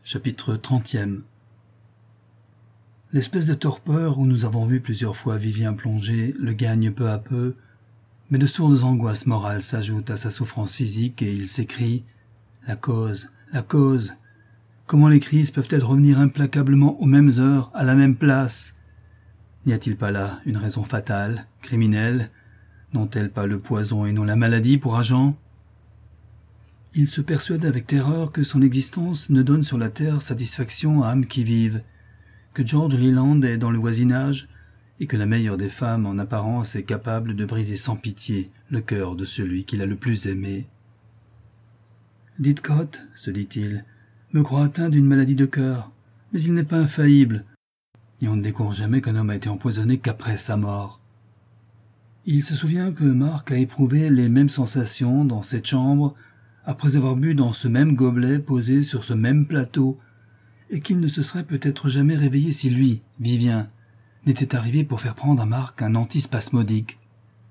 Chapitre 30e. L'espèce de torpeur où nous avons vu plusieurs fois Vivien plonger le gagne peu à peu, mais de sourdes angoisses morales s'ajoutent à sa souffrance physique et il s'écrie « La cause, la cause ! Comment les crises peuvent-elles revenir implacablement aux mêmes heures, à la même place ? N'y a-t-il pas là une raison fatale, criminelle ? N'ont-elles pas le poison et non la maladie pour agent ? Il se persuade avec terreur que son existence ne donne sur la terre satisfaction à âmes qui vivent, que George Leland est dans le voisinage et que la meilleure des femmes en apparence est capable de briser sans pitié le cœur de celui qu'il a le plus aimé. « Didcot, se dit-il, me croit atteint d'une maladie de cœur, mais il n'est pas infaillible, et on ne découvre jamais qu'un homme a été empoisonné qu'après sa mort. » Il se souvient que Mark a éprouvé les mêmes sensations dans cette chambre après avoir bu dans ce même gobelet posé sur ce même plateau, et qu'il ne se serait peut-être jamais réveillé si lui, Vivien, n'était arrivé pour faire prendre à Mark un antispasmodique.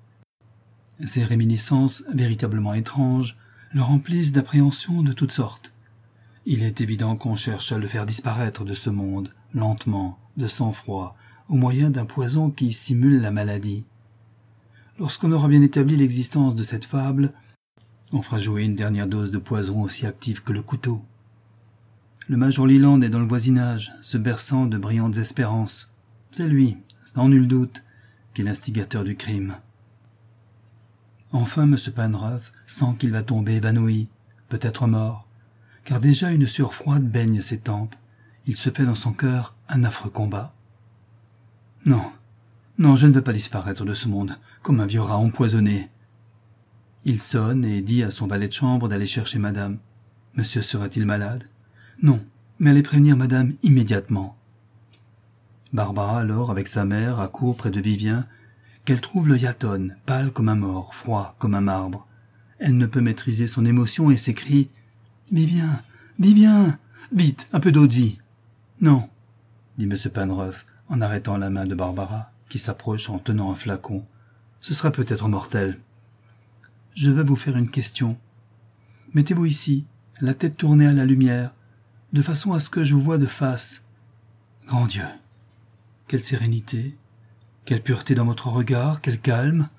Ces réminiscences, véritablement étranges, le remplissent d'appréhensions de toutes sortes. Il est évident qu'on cherche à le faire disparaître de ce monde, lentement, de sang-froid, au moyen d'un poison qui simule la maladie. Lorsqu'on aura bien établi l'existence de cette fable, on fera jouer une dernière dose de poison aussi active que le couteau. Le major Leland est dans le voisinage, se berçant de brillantes espérances. C'est lui, sans nul doute, qui est l'instigateur du crime. Enfin, M. Penrose sent qu'il va tomber évanoui, peut-être mort, car déjà une sueur froide baigne ses tempes. Il se fait dans son cœur un affreux combat. Non, je ne veux pas disparaître de ce monde, comme un vieux rat empoisonné. Il sonne et dit à son valet de chambre d'aller chercher madame. Monsieur serait-il malade ? Non, mais allez prévenir madame immédiatement. Barbara, alors, avec sa mère, accourt près de Vivien, qu'elle trouve l'œil atone, pâle comme un mort, froid comme un marbre. Elle ne peut maîtriser son émotion et s'écrie « Vivien, Vivien, vite, un peu d'eau de vie !»« Non, » dit M. Penrose, en arrêtant la main de Barbara, qui s'approche en tenant un flacon. « Ce sera peut-être mortel. » « Je vais vous faire une question. Mettez-vous ici, la tête tournée à la lumière, de façon à ce que je vous voie de face. Grand Dieu, quelle sérénité, quelle pureté dans votre regard, quel calme.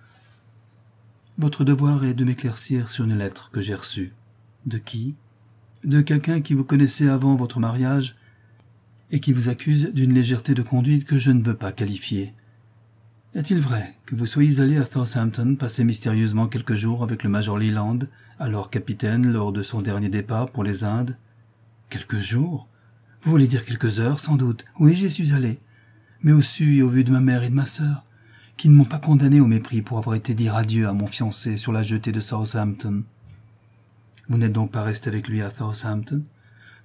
Votre devoir est de m'éclaircir sur une lettre que j'ai reçue. De qui ? De quelqu'un qui vous connaissait avant votre mariage et qui vous accuse d'une légèreté de conduite que je ne veux pas qualifier. Est-il vrai que vous soyez allé à Southampton passer mystérieusement quelques jours avec le major Leland, alors capitaine lors de son dernier départ pour les Indes ? Quelques jours ? Vous voulez dire quelques heures, sans doute. Oui, j'y suis allé, mais au su et au vu de ma mère et de ma sœur, qui ne m'ont pas condamné au mépris pour avoir été dire adieu à mon fiancé sur la jetée de Southampton. Vous n'êtes donc pas resté avec lui à Southampton ? Vivien !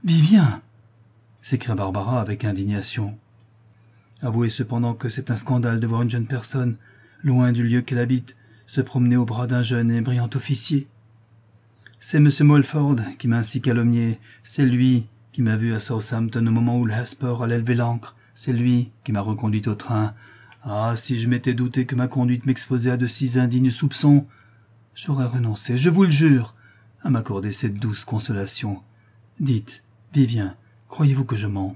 S'écria Barbara avec indignation. Avouez cependant que c'est un scandale de voir une jeune personne, loin du lieu qu'elle habite, se promener au bras d'un jeune et brillant officier. C'est M. Mulford qui m'a ainsi calomnié, c'est lui qui m'a vu à Southampton au moment où le Hesper allait lever l'ancre, c'est lui qui m'a reconduit au train. Ah, si je m'étais douté que ma conduite m'exposait à de si indignes soupçons, j'aurais renoncé, je vous le jure, à m'accorder cette douce consolation. Dites, Vivien, croyez-vous que je mente ?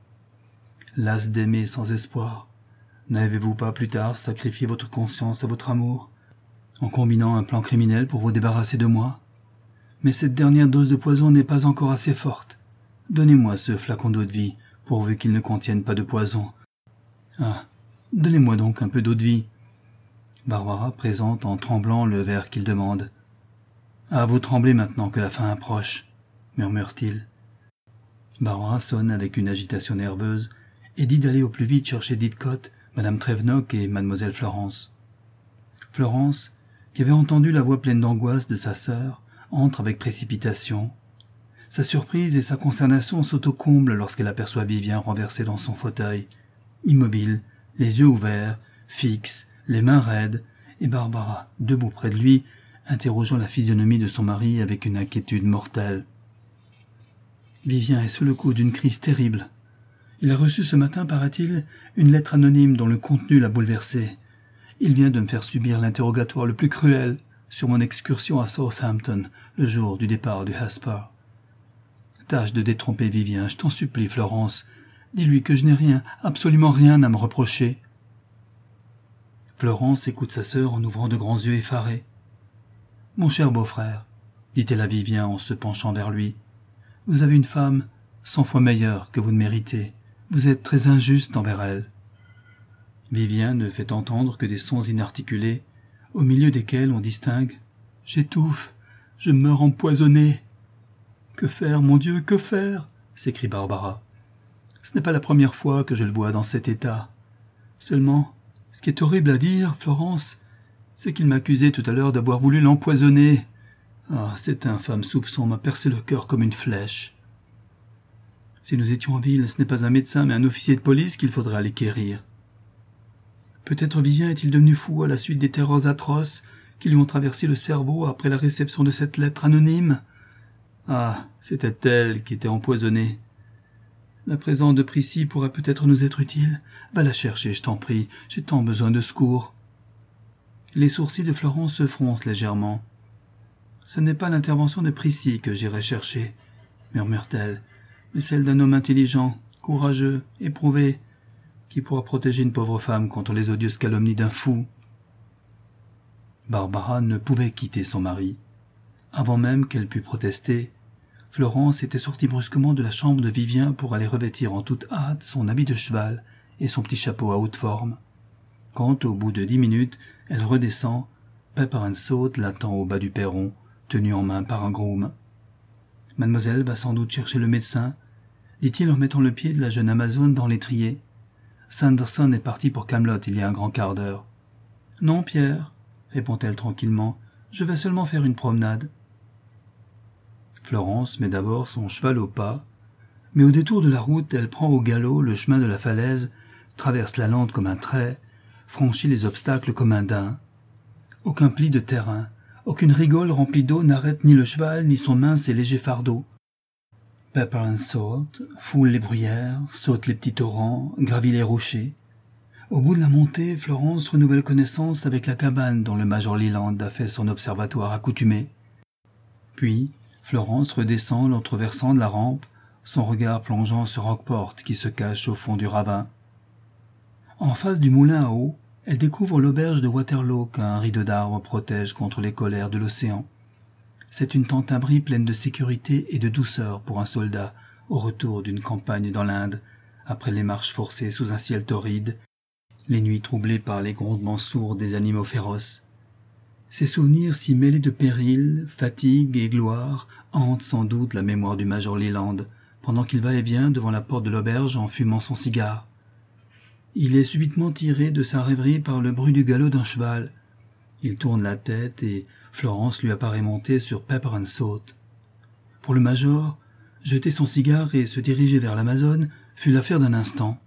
Las d'aimer sans espoir, n'avez-vous pas plus tard sacrifié votre conscience à votre amour, en combinant un plan criminel pour vous débarrasser de moi ? Mais cette dernière dose de poison n'est pas encore assez forte. Donnez-moi ce flacon d'eau de vie, pourvu qu'il ne contienne pas de poison. Ah, donnez-moi donc un peu d'eau de vie. Barbara présente en tremblant le verre qu'il demande. Ah, vous tremblez maintenant que la fin approche, murmure-t-il. Barbara sonne avec une agitation nerveuse et dit d'aller au plus vite chercher Didcot, Madame Trevenock et Mademoiselle Florence. Florence, qui avait entendu la voix pleine d'angoisse de sa sœur, entre avec précipitation. Sa surprise et sa consternation sont au comble lorsqu'elle aperçoit Vivien renversé dans son fauteuil, immobile, les yeux ouverts, fixe, les mains raides, et Barbara, debout près de lui, interrogeant la physionomie de son mari avec une inquiétude mortelle. Vivien est sous le coup d'une crise terrible. Il a reçu ce matin, paraît-il, une lettre anonyme dont le contenu l'a bouleversé. Il vient de me faire subir l'interrogatoire le plus cruel sur mon excursion à Southampton, le jour du départ du Hesper. tâche de détromper Vivien, je t'en supplie, Florence. Dis-lui que je n'ai rien, absolument rien à me reprocher. » Florence écoute sa sœur en ouvrant de grands yeux effarés. « Mon cher beau-frère, dit-elle à Vivien en se penchant vers lui, vous avez une femme 100 fois meilleure que vous ne méritez. Vous êtes très injuste envers elle. » Vivien ne fait entendre que des sons inarticulés, au milieu desquels on distingue « J'étouffe, je meurs empoisonnée. »« Que faire, mon Dieu, que faire ?» s'écrie Barbara. « Ce n'est pas la première fois que je le vois dans cet état. Seulement, ce qui est horrible à dire, Florence, c'est qu'il m'accusait tout à l'heure d'avoir voulu l'empoisonner. Ah, cet infâme soupçon m'a percé le cœur comme une flèche. Si nous étions en ville, ce n'est pas un médecin mais un officier de police qu'il faudrait aller quérir. Peut-être Vivien est-il devenu fou à la suite des terreurs atroces qui lui ont traversé le cerveau après la réception de cette lettre anonyme. Ah, c'était elle qui était empoisonnée. La présence de Prissy pourrait peut-être nous être utile. Va la chercher, je t'en prie, j'ai tant besoin de secours. » Les sourcils de Florence se froncent légèrement. « Ce n'est pas l'intervention de Prissy que j'irai chercher, » murmure-t-elle, « mais celle d'un homme intelligent, courageux, éprouvé, qui pourra protéger une pauvre femme contre les odieuses calomnies d'un fou. » Barbara ne pouvait quitter son mari. Avant même qu'elle pût protester, Florence était sortie brusquement de la chambre de Vivien pour aller revêtir en toute hâte son habit de cheval et son petit chapeau à haute forme. Quand, au bout de 10 minutes, elle redescend, Pepper-and-Salt l'attend au bas du perron, tenu en main par un groom. « Mademoiselle va sans doute chercher le médecin, » dit-il en mettant le pied de la jeune Amazone dans l'étrier. « Sanderson est parti pour Camelot il y a un grand quart d'heure. »« Non, Pierre, » répond-elle tranquillement, « je vais seulement faire une promenade. » Florence met d'abord son cheval au pas, mais au détour de la route, elle prend au galop le chemin de la falaise, traverse la lande comme un trait, franchit les obstacles comme un daim. Aucun pli de terrain, aucune rigole remplie d'eau n'arrête ni le cheval ni son mince et léger fardeau. Pepper-and-Salt foule les bruyères, saute les petits torrents, gravit les rochers. Au bout de la montée, Florence renouvelle connaissance avec la cabane dont le major Leland a fait son observatoire accoutumé. Puis, Florence redescend l'autre versant de la rampe, son regard plongeant sur Rockport qui se cache au fond du ravin. En face du moulin à eau, elle découvre l'auberge de Waterloo qu'un rideau d'arbres protège contre les colères de l'océan. C'est une tente-abri pleine de sécurité et de douceur pour un soldat au retour d'une campagne dans l'Inde, après les marches forcées sous un ciel torride, les nuits troublées par les grondements sourds des animaux féroces. Ces souvenirs si mêlés de péril, fatigue et gloire hantent sans doute la mémoire du major Leland, pendant qu'il va et vient devant la porte de l'auberge en fumant son cigare. Il est subitement tiré de sa rêverie par le bruit du galop d'un cheval. Il tourne la tête et Florence lui apparaît montée sur Pepper-and-Salt. Pour le major, jeter son cigare et se diriger vers l'Amazone fut l'affaire d'un instant.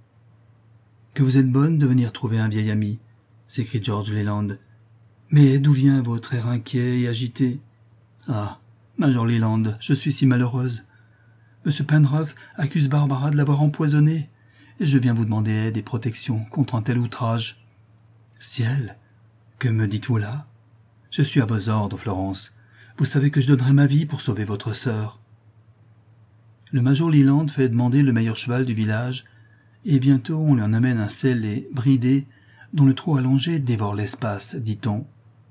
« Que vous êtes bonne de venir trouver un vieil ami » s'écrie George Leland. « Mais d'où vient votre air inquiet et agité ?»« Ah, major Leland, je suis si malheureuse. Monsieur Penrith accuse Barbara de l'avoir empoisonnée, et je viens vous demander aide et protection contre un tel outrage. »« Ciel, que me dites-vous là ? Je suis à vos ordres, Florence. Vous savez que je donnerai ma vie pour sauver votre sœur. » Le major Leland fait demander le meilleur cheval du village, et bientôt on lui en amène un sellé bridé, dont le trot allongé dévore l'espace, dit-on.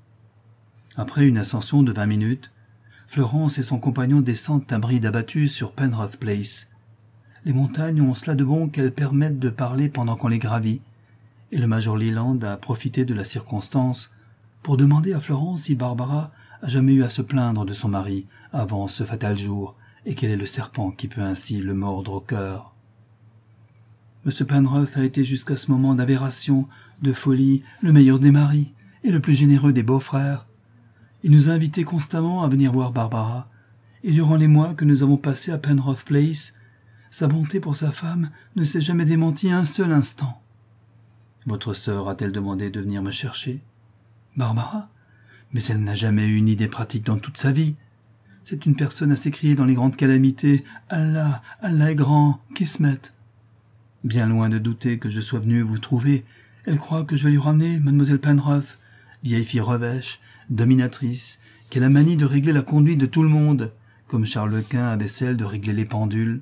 Après une ascension de 20 minutes, Florence et son compagnon descendent un bride abattu sur Penrith Place. Les montagnes ont cela de bon qu'elles permettent de parler pendant qu'on les gravit, et le major Leland a profité de la circonstance pour demander à Florence si Barbara a jamais eu à se plaindre de son mari avant ce fatal jour, et quel est le serpent qui peut ainsi le mordre au cœur. M. Penrith a été jusqu'à ce moment d'aberration, de folie, le meilleur des maris et le plus généreux des beaux-frères. Il nous a invités constamment à venir voir Barbara, et durant les mois que nous avons passés à Penrith Place, sa bonté pour sa femme ne s'est jamais démentie un seul instant. Votre sœur a-t-elle demandé de venir me chercher ? Barbara ? Mais elle n'a jamais eu une idée pratique dans toute sa vie. C'est une personne à s'écrier dans les grandes calamités « Allah, Allah est grand, Kismet !» Bien loin de douter que je sois venu vous trouver, elle croit que je vais lui ramener Mademoiselle Penrith, vieille fille revêche, dominatrice, qui a la manie de régler la conduite de tout le monde, comme Charles Quint avait celle de régler les pendules.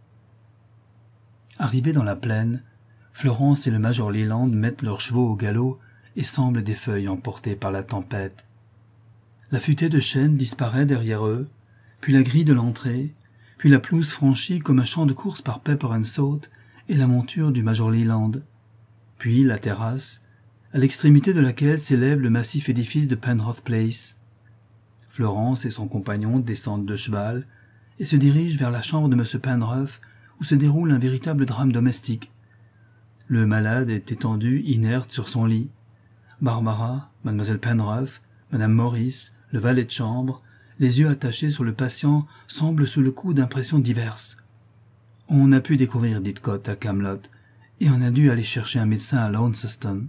Arrivés dans la plaine, Florence et le major Leland mettent leurs chevaux au galop et semblent des feuilles emportées par la tempête. La futaie de chêne disparaît derrière eux, puis la grille de l'entrée, puis la pelouse franchie comme un champ de course par Pepper and Salt et la monture du major Leland, puis la terrasse, à l'extrémité de laquelle s'élève le massif édifice de Penrith Place. Florence et son compagnon descendent de cheval et se dirigent vers la chambre de M. Penrith où se déroule un véritable drame domestique. Le malade est étendu inerte sur son lit. Barbara, Mlle Penrith, Mme Morris, le valet de chambre, les yeux attachés sur le patient, semblent sous le coup d'impressions diverses. On a pu découvrir Didcot à Camelot, et on a dû aller chercher un médecin à Launceston.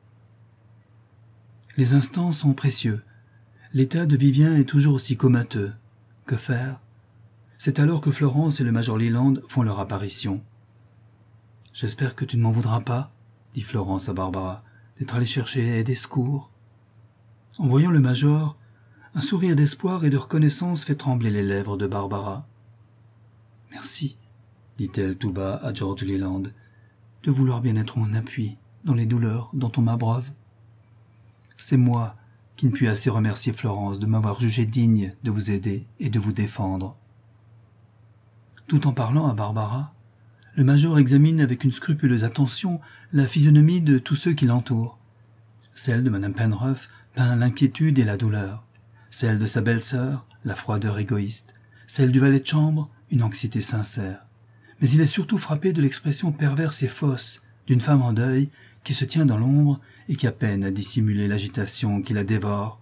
Les instants sont précieux. L'état de Vivien est toujours aussi comateux. Que faire? C'est alors que Florence et le major Leland font leur apparition. « J'espère que tu ne m'en voudras pas, » dit Florence à Barbara, « d'être allée chercher aide et secours. » En voyant le major, un sourire d'espoir et de reconnaissance fait trembler les lèvres de Barbara. « Merci, » dit-elle tout bas à George Leland, « de vouloir bien être mon appui dans les douleurs dont on m'abreuve. C'est moi qui ne puis assez remercier Florence de m'avoir jugé digne de vous aider et de vous défendre. » Tout en parlant à Barbara, le major examine avec une scrupuleuse attention la physionomie de tous ceux qui l'entourent. Celle de Mme Penrith peint l'inquiétude et la douleur, celle de sa belle-sœur, la froideur égoïste, celle du valet de chambre, une anxiété sincère. Mais il est surtout frappé de l'expression perverse et fausse d'une femme en deuil qui se tient dans l'ombre et qui a peine à dissimuler l'agitation qui la dévore.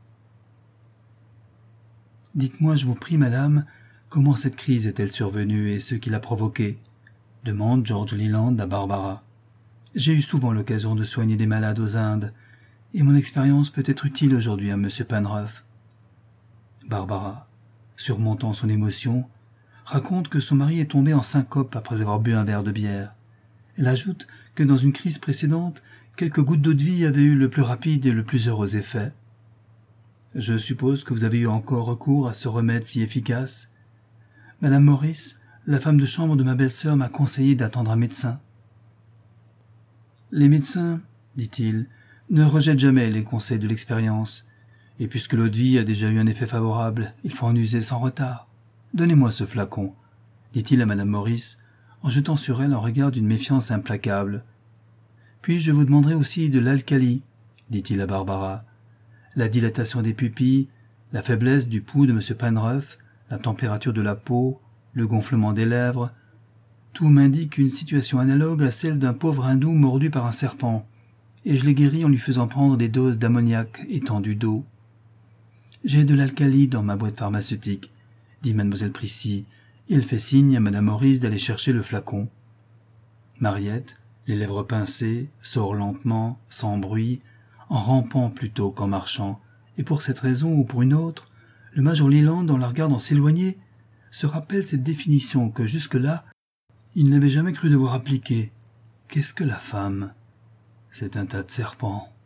« Dites-moi, je vous prie, madame, comment cette crise est-elle survenue et ce qui l'a provoquée ?» demande George Leland à Barbara. « J'ai eu souvent l'occasion de soigner des malades aux Indes, et mon expérience peut être utile aujourd'hui à M. Penrith. » Barbara, surmontant son émotion, raconte que son mari est tombé en syncope après avoir bu un verre de bière. Elle ajoute que dans une crise précédente, quelques gouttes d'eau-de-vie avaient eu le plus rapide et le plus heureux effet. « Je suppose que vous avez eu encore recours à ce remède si efficace. Madame Morris, la femme de chambre de ma belle-sœur, m'a conseillé d'attendre un médecin. »« Les médecins, dit-il, ne rejettent jamais les conseils de l'expérience, et puisque l'eau-de-vie a déjà eu un effet favorable, il faut en user sans retard. Donnez-moi ce flacon, dit-il à Madame Morris, en jetant sur elle un regard d'une méfiance implacable. Puis je vous demanderai aussi de l'alcali, dit-il à Barbara. La dilatation des pupilles, la faiblesse du pouls de M. Penrith, la température de la peau, le gonflement des lèvres, tout m'indique une situation analogue à celle d'un pauvre hindou mordu par un serpent, et je l'ai guéri en lui faisant prendre des doses d'ammoniac étendues d'eau. J'ai de l'alcali dans ma boîte pharmaceutique, dit Mademoiselle Prissy, et elle fait signe à Madame Morris d'aller chercher le flacon. Mariette, les lèvres pincées, sort lentement, sans bruit, en rampant plutôt qu'en marchant, et pour cette raison ou pour une autre, le major Leland, en la regardant s'éloigner, se rappelle cette définition que jusque-là, il n'avait jamais cru devoir appliquer. Qu'est-ce que la femme? C'est un tas de serpents.